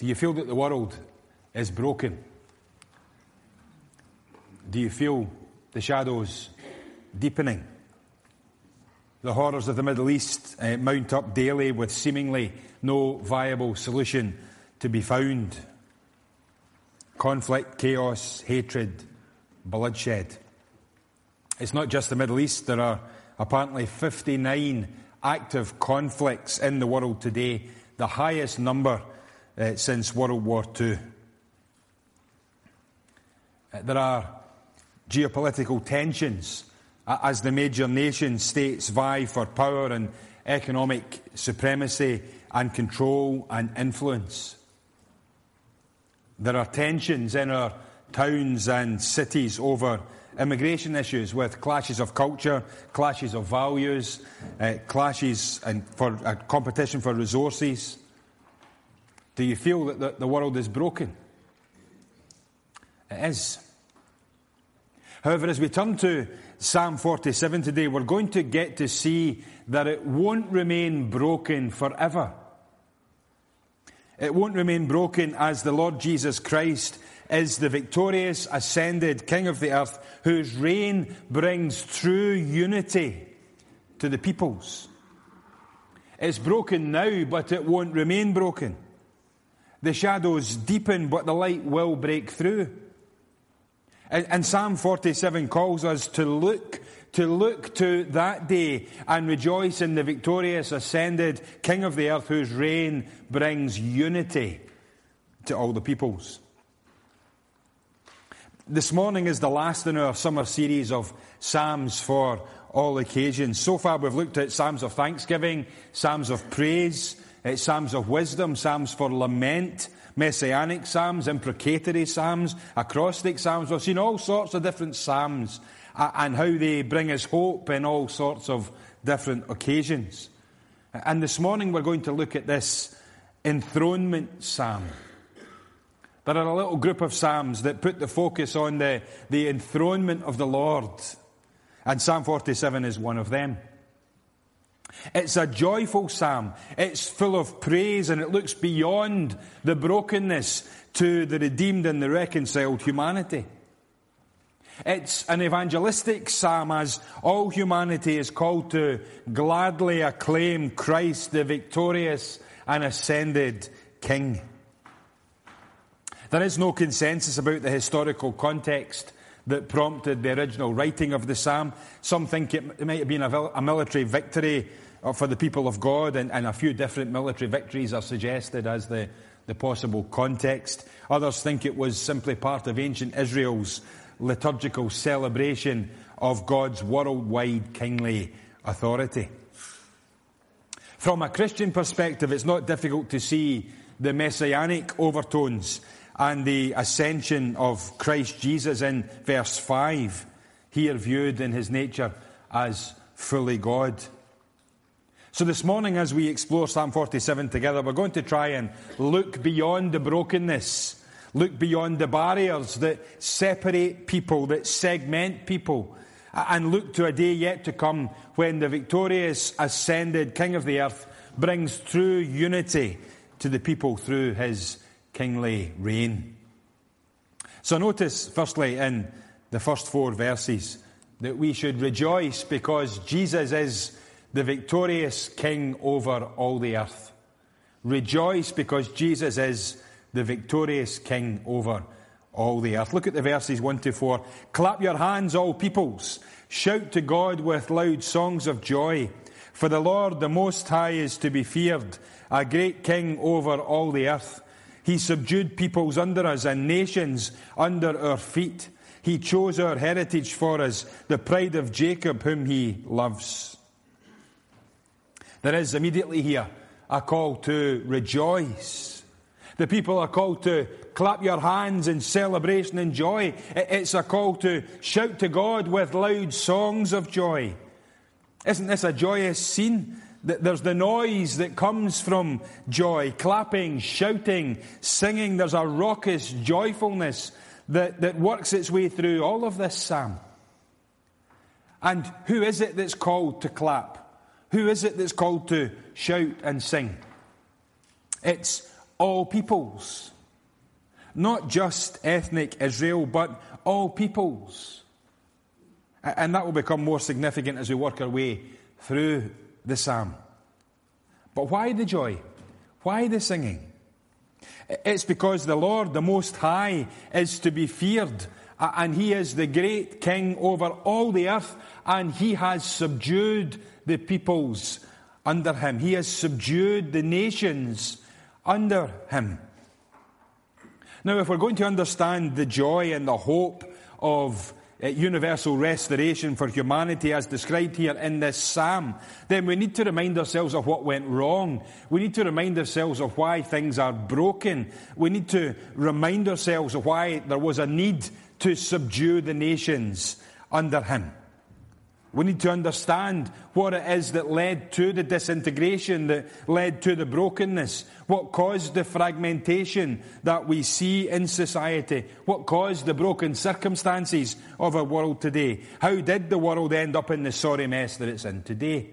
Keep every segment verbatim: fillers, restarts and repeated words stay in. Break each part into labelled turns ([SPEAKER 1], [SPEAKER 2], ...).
[SPEAKER 1] Do you feel that the world is broken? Do you feel the shadows deepening? The horrors of the Middle East uh, mount up daily with seemingly no viable solution to be found. Conflict, chaos, hatred, bloodshed. It's not just the Middle East. There are apparently fifty-nine active conflicts in the world today, the highest number uh, since World War Two. Uh, there are geopolitical tensions uh, as the major nation states vie for power and economic supremacy and control and influence. There are tensions in our towns and cities over immigration issues, with clashes of culture, clashes of values, uh, clashes and for uh, competition for resources. Do you feel that the, the world is broken? It is. However, as we turn to Psalm forty-seven today, we're going to get to see that it won't remain broken forever. It won't remain broken as the Lord Jesus Christ is the victorious, ascended King of the earth, whose reign brings true unity to the peoples. It's broken now, but it won't remain broken. The shadows deepen, but the light will break through. And, and Psalm forty-seven calls us to look, to look to that day and rejoice in the victorious, ascended King of the earth, whose reign brings unity to all the peoples. This morning is the last in our summer series of Psalms for all occasions. So far we've looked at Psalms of thanksgiving, Psalms of praise, uh, Psalms of wisdom, Psalms for lament, Messianic Psalms, imprecatory Psalms, acrostic Psalms. We've seen all sorts of different Psalms uh, and how they bring us hope in all sorts of different occasions. And this morning we're going to look at this enthronement Psalm. There are a little group of Psalms that put the focus on the, the enthronement of the Lord. And Psalm forty-seven is one of them. It's a joyful psalm. It's full of praise, and it looks beyond the brokenness to the redeemed and the reconciled humanity. It's an evangelistic psalm, as all humanity is called to gladly acclaim Christ, the victorious and ascended King. There is no consensus about the historical context that prompted the original writing of the psalm. Some think it might have been a, a military victory for the people of God, and, and a few different military victories are suggested as the, the possible context. Others think it was simply part of ancient Israel's liturgical celebration of God's worldwide kingly authority. From a Christian perspective, it's not difficult to see the messianic overtones and the ascension of Christ Jesus in verse five, here viewed in his nature as fully God. So this morning, as we explore Psalm forty-seven together, we're going to try and look beyond the brokenness, look beyond the barriers that separate people, that segment people, and look to a day yet to come when the victorious, ascended King of the earth brings true unity to the people through his kingly reign. So notice, firstly, in the first four verses, that we should rejoice because Jesus is the victorious King over all the earth. Rejoice because Jesus is the victorious King over all the earth. Look at the verses one to four. Clap your hands, all peoples. Shout to God with loud songs of joy. For the Lord, the Most High, is to be feared, a great King over all the earth. He subdued peoples under us and nations under our feet. He chose our heritage for us, the pride of Jacob, whom he loves. There is immediately here a call to rejoice. The people are called to clap your hands in celebration and joy. It's a call to shout to God with loud songs of joy. Isn't this a joyous scene? There's the noise that comes from joy, clapping, shouting, singing. There's a raucous joyfulness that, that works its way through all of this psalm. And who is it that's called to clap? Who is it that's called to shout and sing? It's all peoples. Not just ethnic Israel, but all peoples. And that will become more significant as we work our way through the psalm. But why the joy? Why the singing? It's because the Lord, the Most High, is to be feared. And He is the great King over all the earth. And He has subdued the peoples under Him. He has subdued the nations under Him. Now, if we're going to understand the joy and the hope of uh, universal restoration for humanity as described here in this psalm, then we need to remind ourselves of what went wrong. We need to remind ourselves of why things are broken. We need to remind ourselves of why there was a need to subdue the nations under Him. We need to understand what it is that led to the disintegration, that led to the brokenness, what caused the fragmentation that we see in society, what caused the broken circumstances of our world today. How did the world end up in the sorry mess that it's in today?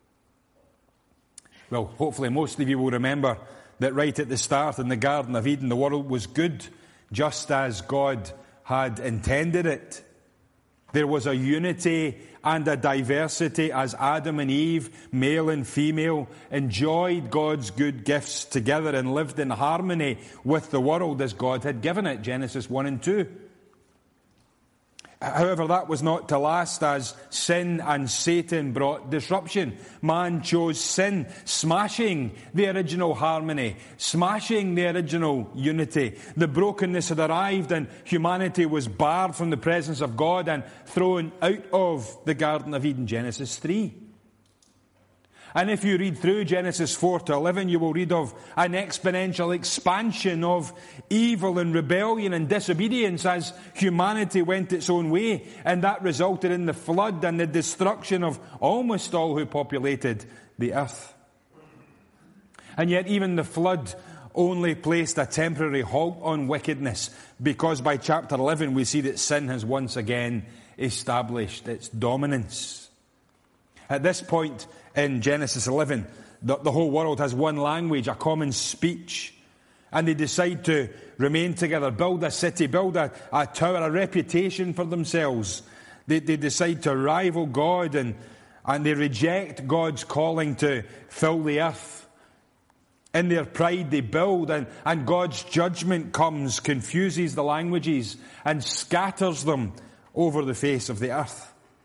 [SPEAKER 1] Well, hopefully most of you will remember that right at the start in the Garden of Eden, the world was good, just as God had intended it. There was a unity and a diversity as Adam and Eve, male and female, enjoyed God's good gifts together and lived in harmony with the world as God had given it, Genesis one and two. However, that was not to last, as sin and Satan brought disruption. Man chose sin, smashing the original harmony, smashing the original unity. The brokenness had arrived and humanity was barred from the presence of God and thrown out of the Garden of Eden, Genesis three. And if you read through Genesis four to eleven, you will read of an exponential expansion of evil and rebellion and disobedience as humanity went its own way. And that resulted in the flood and the destruction of almost all who populated the earth. And yet even the flood only placed a temporary halt on wickedness, because by chapter eleven we see that sin has once again established its dominance. At this point in Genesis eleven, the, the whole world has one language, a common speech. And they decide to remain together, build a city, build a, a tower, a reputation for themselves. They, they decide to rival God, and, and they reject God's calling to fill the earth. In their pride they build, and, and God's judgment comes, confuses the languages, and scatters them over the face of the earth.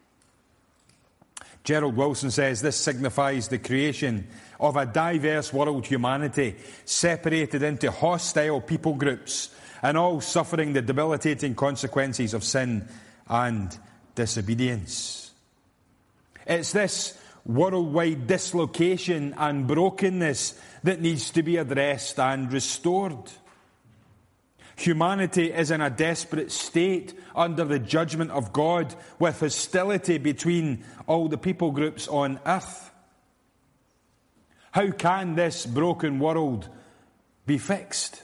[SPEAKER 1] Gerald Wilson says this signifies the creation of a diverse world humanity, separated into hostile people groups, and all suffering the debilitating consequences of sin and disobedience. It's this worldwide dislocation and brokenness that needs to be addressed and restored. Humanity is in a desperate state under the judgment of God, with hostility between all the people groups on earth. How can this broken world be fixed?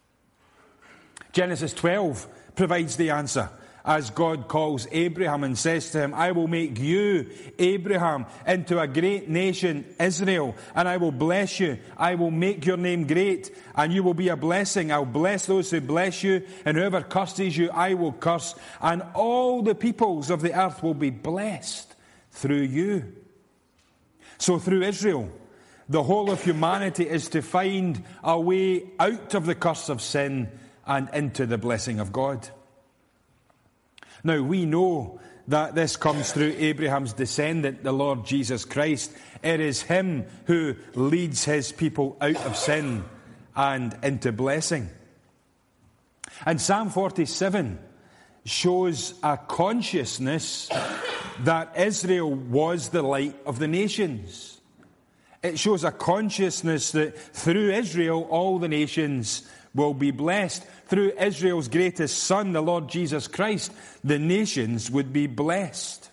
[SPEAKER 1] Genesis twelve provides the answer, as God calls Abraham and says to him, I will make you, Abraham, into a great nation, Israel, and I will bless you. I will make your name great, and you will be a blessing. I'll bless those who bless you, and whoever curses you, I will curse. And all the peoples of the earth will be blessed through you. So through Israel, the whole of humanity is to find a way out of the curse of sin and into the blessing of God. Now, we know that this comes through Abraham's descendant, the Lord Jesus Christ. It is Him who leads His people out of sin and into blessing. And Psalm forty-seven shows a consciousness that Israel was the light of the nations. It shows a consciousness that through Israel all the nations will be blessed. Through Israel's greatest son, the Lord Jesus Christ, the nations would be blessed.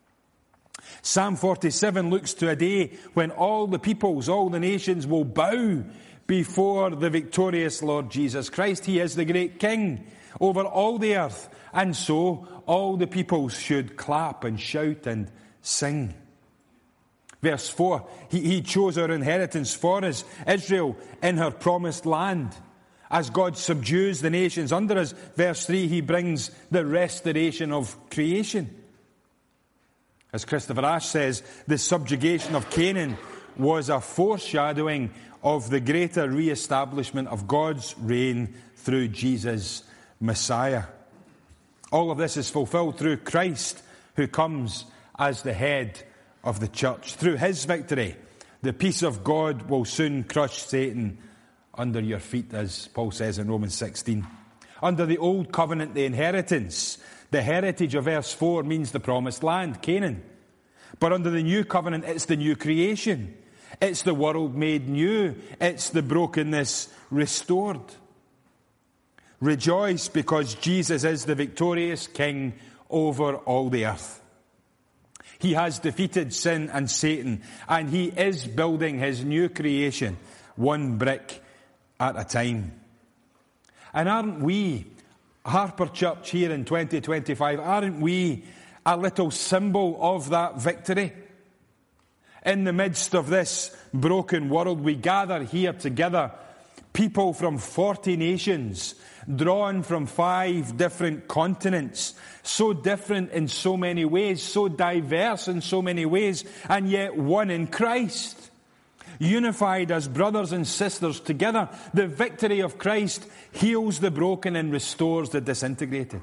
[SPEAKER 1] Psalm forty-seven looks to a day when all the peoples, all the nations will bow before the victorious Lord Jesus Christ. He is the great King over all the earth. And so all the peoples should clap and shout and sing. Verse four, he, he chose our inheritance for us, Israel in her promised land. As God subdues the nations under us, verse three, he brings the restoration of creation. As Christopher Ash says, the subjugation of Canaan was a foreshadowing of the greater re-establishment of God's reign through Jesus, Messiah. All of this is fulfilled through Christ, who comes as the head of the church. Through his victory, the peace of God will soon crush Satan under your feet, as Paul says in Romans sixteen. Under the old covenant, the inheritance, the heritage of verse four means the promised land, Canaan. But under the new covenant, it's the new creation. It's the world made new. It's the brokenness restored. Rejoice because Jesus is the victorious King over all the earth. He has defeated sin and Satan, and he is building his new creation, one brick at a time. And aren't we, Harper Church here in twenty twenty-five, aren't we a little symbol of that victory? In the midst of this broken world, we gather here together, people from forty nations, drawn from five different continents, so different in so many ways, so diverse in so many ways, and yet one in Christ. Unified as brothers and sisters together, the victory of Christ heals the broken and restores the disintegrated.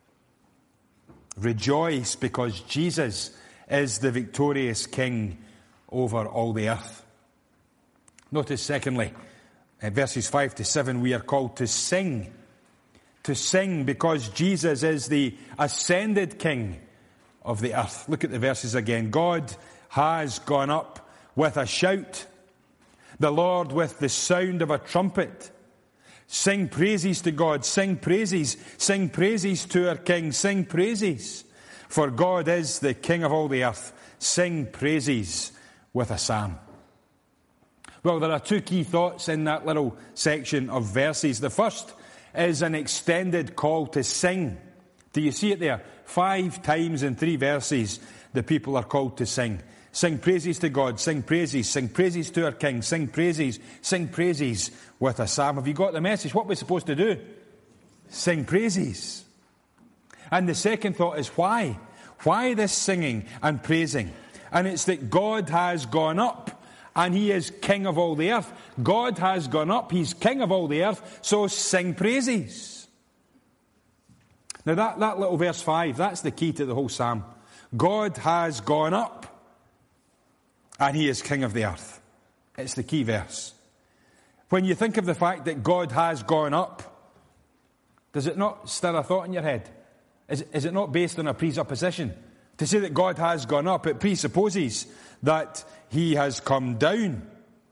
[SPEAKER 1] Rejoice because Jesus is the victorious King over all the earth. Notice secondly, in verses five to seven, we are called to sing. To sing because Jesus is the ascended King of the earth. Look at the verses again. God has gone up with a shout, the Lord with the sound of a trumpet. Sing praises to God, sing praises, sing praises to our King, sing praises. For God is the King of all the earth. Sing praises with a psalm. Well, there are two key thoughts in that little section of verses. The first is an extended call to sing. Do you see it there? Five times in three verses, the people are called to sing. Sing praises to God, sing praises, sing praises to our King, sing praises, sing praises with a psalm. Have you got the message? What we're supposed to do? Sing praises. And the second thought is why? Why this singing and praising? And it's that God has gone up and he is King of all the earth. God has gone up, he's King of all the earth, so sing praises. Now that, that little verse five, that's the key to the whole psalm. God has gone up and he is King of the earth. It's the key verse. When you think of the fact that God has gone up, does it not stir a thought in your head? Is, is it not based on a presupposition? To say that God has gone up, it presupposes that he has come down.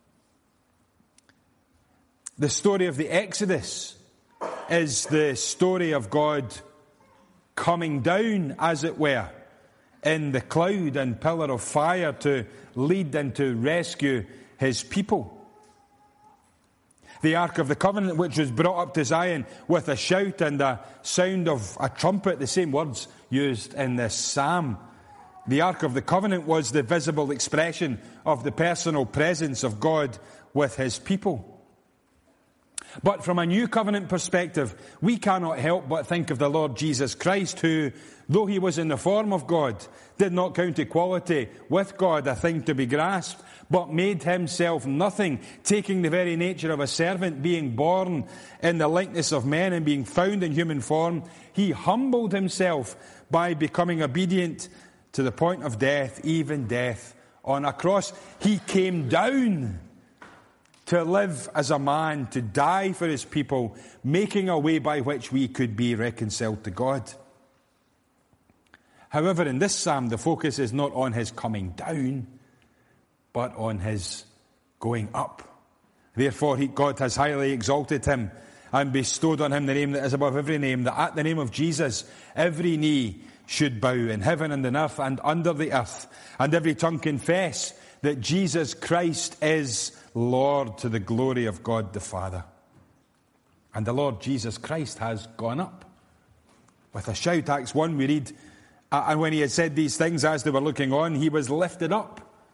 [SPEAKER 1] The story of the Exodus is the story of God coming down, as it were, in the cloud and pillar of fire to lead and to rescue his people. The Ark of the Covenant, which was brought up to Zion with a shout and a sound of a trumpet, the same words used in this psalm. The Ark of the Covenant was the visible expression of the personal presence of God with his people. But from a new covenant perspective, we cannot help but think of the Lord Jesus Christ, who, though he was in the form of God, did not count equality with God a thing to be grasped, but made himself nothing, taking the very nature of a servant, being born in the likeness of men and being found in human form. He humbled himself by becoming obedient to the point of death, even death on a cross. He came down to live as a man, to die for his people, making a way by which we could be reconciled to God. However, in this psalm, the focus is not on his coming down, but on his going up. Therefore, he, God has highly exalted him and bestowed on him the name that is above every name, that at the name of Jesus, every knee should bow in heaven and on earth and under the earth, and every tongue confess that Jesus Christ is Lord, to the glory of God the Father. And the Lord Jesus Christ has gone up. With a shout, Acts one, we read, and when he had said these things as they were looking on, he was lifted up.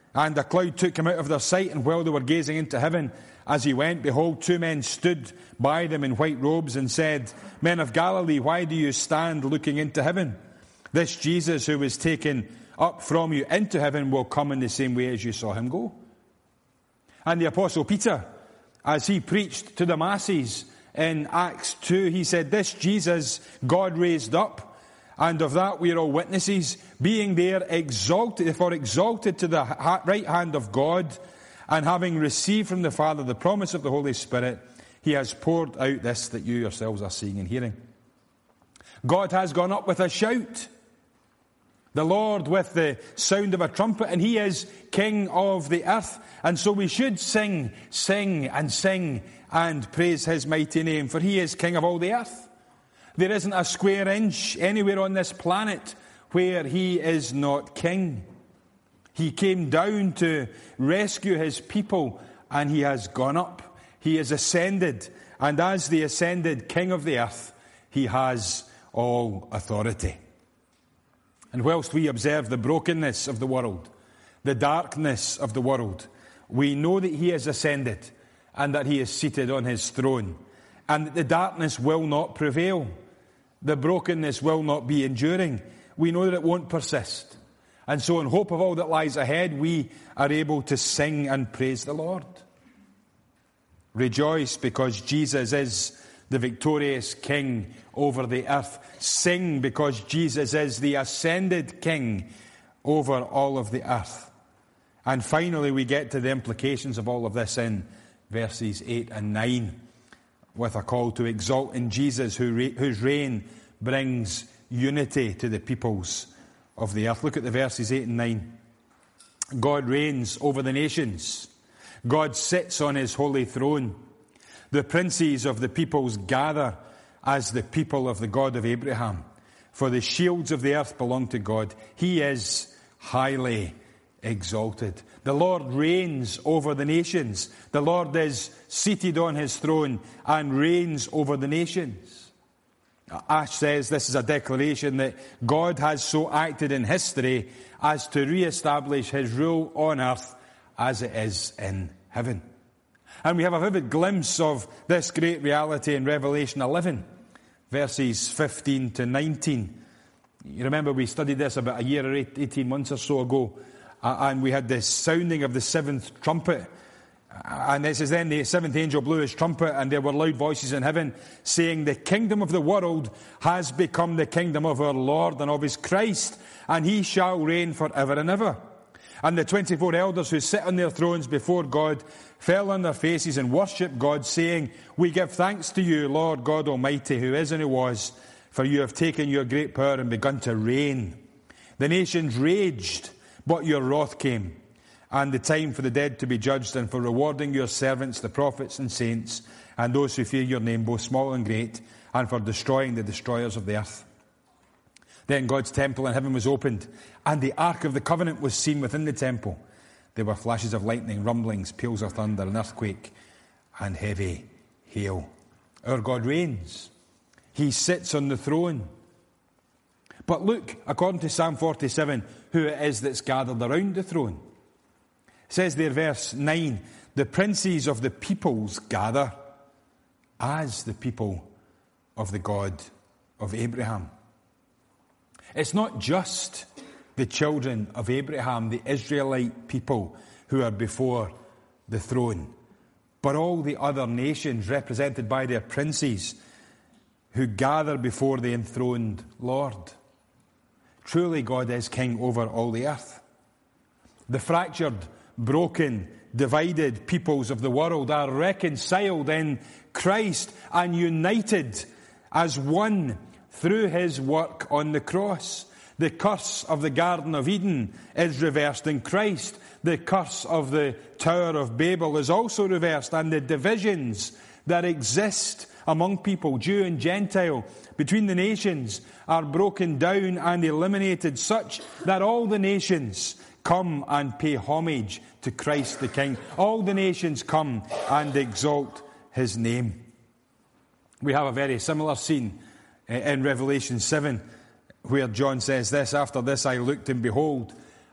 [SPEAKER 1] And a cloud took him out of their sight, and while they were gazing into heaven as he went, behold, two men stood by them in white robes and said, Men of Galilee, why do you stand looking into heaven? This Jesus who was taken up from you into heaven will come in the same way as you saw him go. And the Apostle Peter, as he preached to the masses in Acts two, he said, This Jesus God raised up, and of that we are all witnesses, being there exalted, therefore exalted to the right hand of God, and having received from the Father the promise of the Holy Spirit, he has poured out this that you yourselves are seeing and hearing. God has gone up with a shout, the Lord with the sound of a trumpet, and he is King of the earth. And so we should sing, sing and sing and praise his mighty name, for he is King of all the earth. There isn't a square inch anywhere on this planet where he is not king. He came down to rescue his people, and he has gone up. He has ascended, and as the ascended King of the earth, he has all authority. And whilst we observe the brokenness of the world, the darkness of the world, we know that he has ascended and that he is seated on his throne, and that the darkness will not prevail. The brokenness will not be enduring. We know that it won't persist. And so in hope of all that lies ahead, we are able to sing and praise the Lord. Rejoice because Jesus is the victorious King over the earth. Sing because Jesus is the ascended King over all of the earth. And finally we get to the implications of all of this in verses eight and nine. With a call to exalt in Jesus, who re- whose reign brings unity to the peoples of the earth. Look at the verses eight and nine. God reigns over the nations. God sits on his holy throne. The princes of the peoples gather as the people of the God of Abraham. For the shields of the earth belong to God. He is highly exalted. The Lord reigns over the nations. The Lord is seated on his throne and reigns over the nations. Ash says this is a declaration that God has so acted in history as to re-establish his rule on earth as it is in heaven. And we have a vivid glimpse of this great reality in Revelation eleven, verses fifteen to nineteen. You remember we studied this about a year or eighteen months or so ago. Uh, and we had the sounding of the seventh trumpet. And it says, then the seventh angel blew his trumpet, and there were loud voices in heaven, saying, The kingdom of the world has become the kingdom of our Lord and of his Christ, and he shall reign forever and ever. And the twenty-four elders who sit on their thrones before God fell on their faces and worshipped God, saying, We give thanks to you, Lord God Almighty, who is and who was, for you have taken your great power and begun to reign. The nations raged, but your wrath came, and the time for the dead to be judged, and for rewarding your servants, the prophets and saints, and those who fear your name, both small and great, and for destroying the destroyers of the earth. Then God's temple in heaven was opened, and the ark of the covenant was seen within the temple. There were flashes of lightning, rumblings, peals of thunder, an earthquake, and heavy hail. Our God reigns. He sits on the throne. But look, according to Psalm forty-seven, who it is that's gathered around the throne. It says there, verse nine, the princes of the peoples gather as the people of the God of Abraham. It's not just the children of Abraham, the Israelite people, who are before the throne, but all the other nations represented by their princes who gather before the enthroned Lord. Truly, God is king over all the earth. The fractured, broken, divided peoples of the world are reconciled in Christ and united as one through his work on the cross. The curse of the Garden of Eden is reversed in Christ. The curse of the Tower of Babel is also reversed, and the divisions that exist among people, Jew and Gentile, between the nations, are broken down and eliminated, such that all the nations come and pay homage to Christ the King. All the nations come and exalt his name. We have a very similar scene in Revelation seven, where John says this, After this I looked, and behold,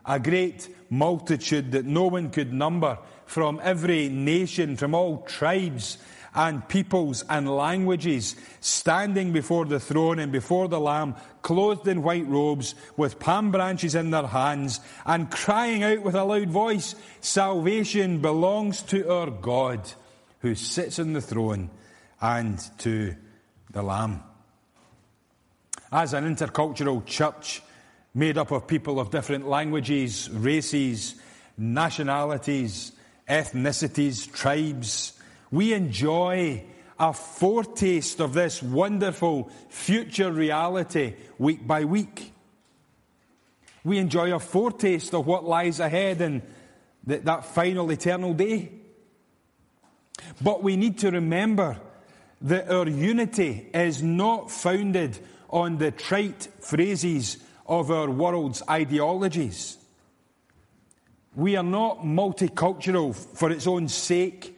[SPEAKER 1] a great multitude that no one could number, from every nation, from all tribes and peoples and languages, standing before the throne and before the Lamb, clothed in white robes, with palm branches in their hands, and crying out with a loud voice, "Salvation belongs to our God, who sits on the throne, and to the Lamb." As an intercultural church, made up of people of different languages, races, nationalities, ethnicities, tribes, we enjoy a foretaste of this wonderful future reality week by week. We enjoy a foretaste of what lies ahead in th- that final eternal day. But we need to remember that our unity is not founded on the trite phrases of our world's ideologies. We are not multicultural for its own sake.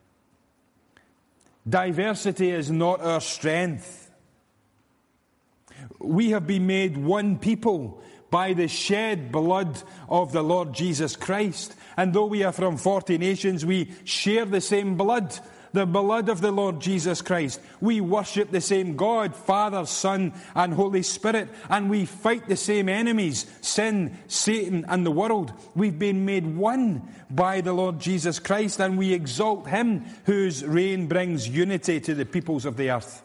[SPEAKER 1] Diversity is not our strength. We have been made one people by the shed blood of the Lord Jesus Christ. And though we are from forty nations, we share the same blood, the blood of the Lord Jesus Christ. We worship the same God, Father, Son, and Holy Spirit, and we fight the same enemies, sin, Satan, and the world. We've been made one by the Lord Jesus Christ, and we exalt Him whose reign brings unity to the peoples of the earth.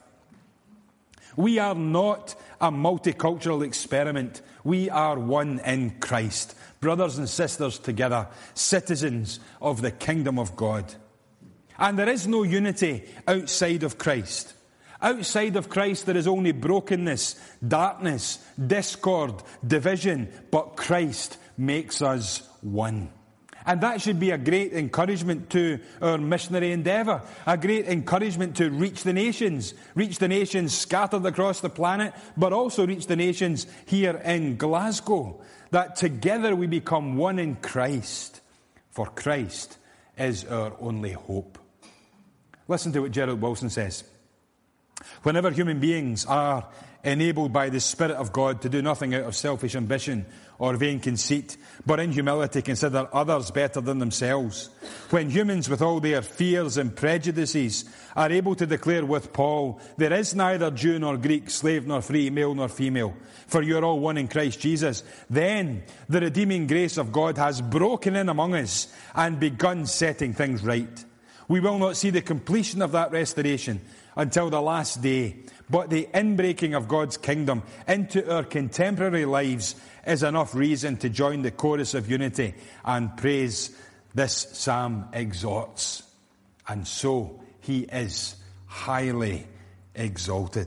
[SPEAKER 1] We are not a multicultural experiment. We are one in Christ, brothers and sisters together, citizens of the kingdom of God. And there is no unity outside of Christ. Outside of Christ there is only brokenness, darkness, discord, division, but Christ makes us one. And that should be a great encouragement to our missionary endeavour, a great encouragement to reach the nations, reach the nations scattered across the planet, but also reach the nations here in Glasgow, that together we become one in Christ, for Christ is our only hope. Listen to what Gerald Wilson says. Whenever human beings are enabled by the Spirit of God to do nothing out of selfish ambition or vain conceit, but in humility consider others better than themselves, when humans with all their fears and prejudices are able to declare with Paul, "There is neither Jew nor Greek, slave nor free, male nor female, for you are all one in Christ Jesus," then the redeeming grace of God has broken in among us and begun setting things right. We will not see the completion of that restoration until the last day, but the inbreaking of God's kingdom into our contemporary lives is enough reason to join the chorus of unity and praise this psalm exhorts. And so He is highly exalted.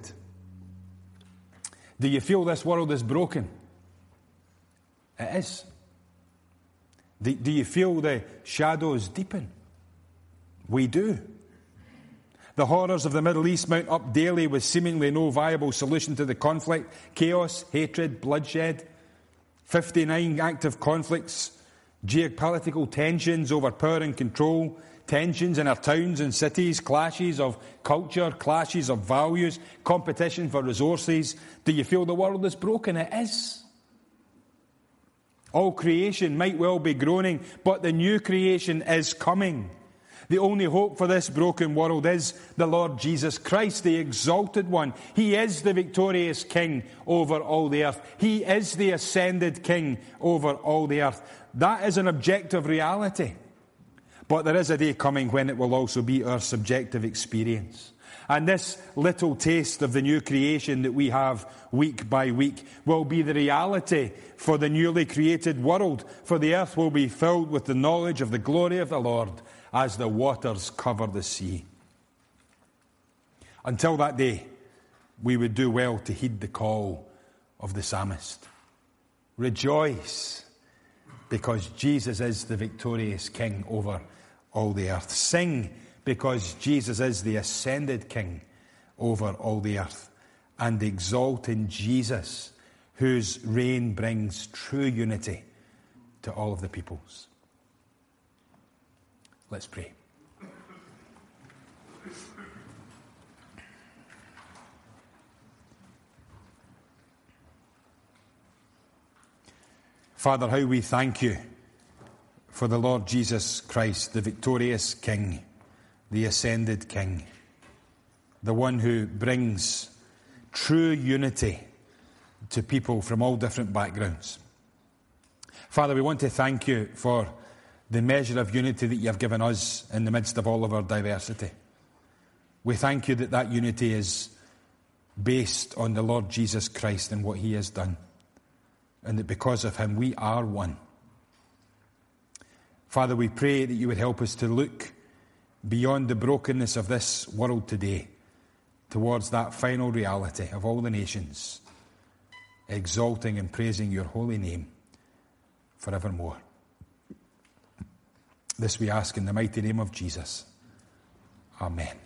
[SPEAKER 1] Do you feel this world is broken? It is. Do, do you feel the shadows deepen? We do. The horrors of the Middle East mount up daily with seemingly no viable solution to the conflict. Chaos, hatred, bloodshed, fifty-nine active conflicts, geopolitical tensions over power and control, tensions in our towns and cities, clashes of culture, clashes of values, competition for resources. Do you feel the world is broken? It is. All creation might well be groaning, but the new creation is coming. The only hope for this broken world is the Lord Jesus Christ, the exalted one. He is the victorious King over all the earth. He is the ascended King over all the earth. That is an objective reality. But there is a day coming when it will also be our subjective experience. And this little taste of the new creation that we have week by week will be the reality for the newly created world. For the earth will be filled with the knowledge of the glory of the Lord as the waters cover the sea. Until that day, we would do well to heed the call of the psalmist. Rejoice, because Jesus is the victorious King over all the earth. Sing, because Jesus is the ascended King over all the earth. And exalt in Jesus, whose reign brings true unity to all of the peoples. Let's pray. Father, how we thank you for the Lord Jesus Christ, the victorious King, the ascended King, the one who brings true unity to people from all different backgrounds. Father, we want to thank you for the measure of unity that you have given us in the midst of all of our diversity. We thank you that that unity is based on the Lord Jesus Christ and what he has done, and that because of him we are one. Father, we pray that you would help us to look beyond the brokenness of this world today towards that final reality of all the nations, exalting and praising your holy name forevermore. This we ask in the mighty name of Jesus. Amen.